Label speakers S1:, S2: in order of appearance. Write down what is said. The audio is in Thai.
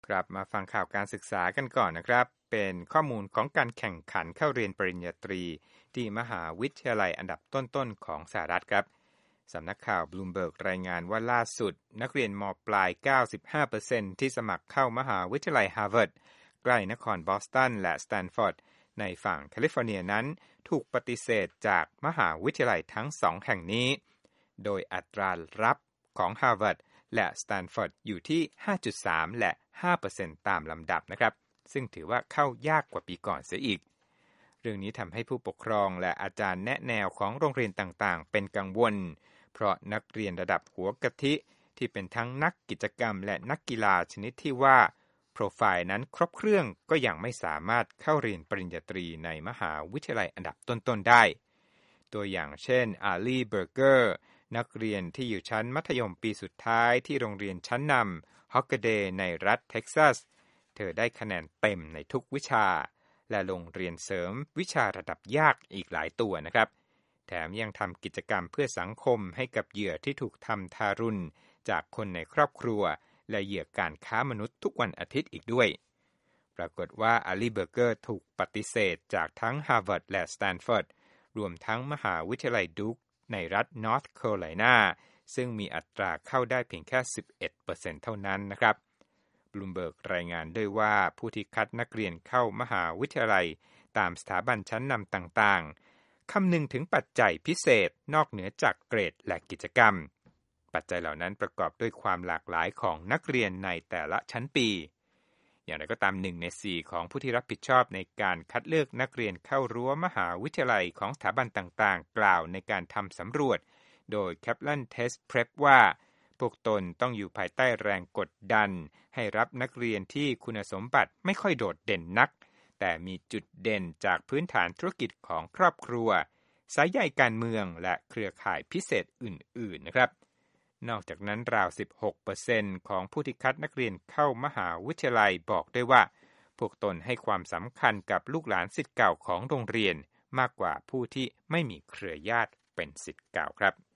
S1: ครับมาฟังข่าวการศึกษากันก่อนนะครับเป็นข้อมูลของการแข่งขันเข้าเรียนปริญญาตรีที่มหาวิทยาลัยอันดับต้นๆของสหรัฐครับสำนักข่าวบลูมเบิร์กรายงานว่าล่าสุดนักเรียนม.ปลาย 95% ที่สมัครเข้ามหาวิทยาลัยฮาร์วาร์ดใกล้นครบอสตันและสแตนฟอร์ดในฝั่งแคลิฟอร์เนียนั้นถูกปฏิเสธจากมหาวิทยาลัยทั้งสองแห่งนี้โดยอัตรารับของฮาร์วาร์ดและสแตนฟอร์ดอยู่ที่ 5.3 และ 5% ตามลำดับนะครับซึ่งถือว่าเข้ายากกว่าปีก่อนเสียอีกเรื่องนี้ทำให้ผู้ปกครองและอาจารย์แนะแนวของโรงเรียนต่างๆเป็นกังวลเพราะนักเรียนระดับหัวกะทิที่เป็นทั้งนักกิจกรรมและนักกีฬาชนิดที่ว่าโปรไฟล์นั้นครบเครื่องก็ยังไม่สามารถเข้าเรียนปริญญาตรีในมหาวิทยาลัยอันดับต้นๆได้ตัวอย่างเช่นอาลีเบอร์เกอร์นักเรียนที่อยู่ชั้นมัธยมปีสุดท้ายที่โรงเรียนชั้นนำฮอกเกเดย์ในรัฐเท็กซัสเธอได้คะแนนเต็มในทุกวิชาและลงเรียนเสริมวิชาระดับยากอีกหลายตัวนะครับแถมยังทำกิจกรรมเพื่อสังคมให้กับเหยื่อที่ถูกทำทารุณจากคนในครอบครัวและเหยื่อการค้ามนุษย์ทุกวันอาทิตย์อีกด้วยปรากฏว่าอาลีเบอร์เกอร์ถูกปฏิเสธจากทั้งฮาร์วาร์ดและสแตนฟอร์ดรวมทั้งมหาวิทยาลัยดูคในรัฐนอร์ทแคโรไลนาซึ่งมีอัตราเข้าได้เพียงแค่ 11% เท่านั้นนะครับบลูมเบิร์กรายงานด้วยว่าผู้ที่คัดนักเรียนเข้ามหาวิทยาลัยตามสถาบันชั้นนำต่างๆคำนึงถึงปัจจัยพิเศษนอกเหนือจากเกรดและกิจกรรมปัจจัยเหล่านั้นประกอบด้วยความหลากหลายของนักเรียนในแต่ละชั้นปีอย่างไรก็ตาม1 ใน 4ของผู้ที่รับผิดชอบในการคัดเลือกนักเรียนเข้ารั้วมหาวิทยาลัยของสถาบันต่างๆกล่าวในการทำสำรวจโดย Kaplan Test Prep ว่าพวกตนต้องอยู่ภายใต้แรงกดดันให้รับนักเรียนที่คุณสมบัติไม่ค่อยโดดเด่นนักแต่มีจุดเด่นจากพื้นฐานธุรกิจของครอบครัวสายใยการเมืองและเครือข่ายพิเศษอื่นๆนะครับนอกจากนั้นราว 16% ของผู้ที่คัดนักเรียนเข้ามหาวิทยาลัยบอกได้ว่าพวกตนให้ความสำคัญกับลูกหลานศิษย์เก่าของโรงเรียนมากกว่าผู้ที่ไม่มีเครือญาติเป็นศิษย์เก่าครับ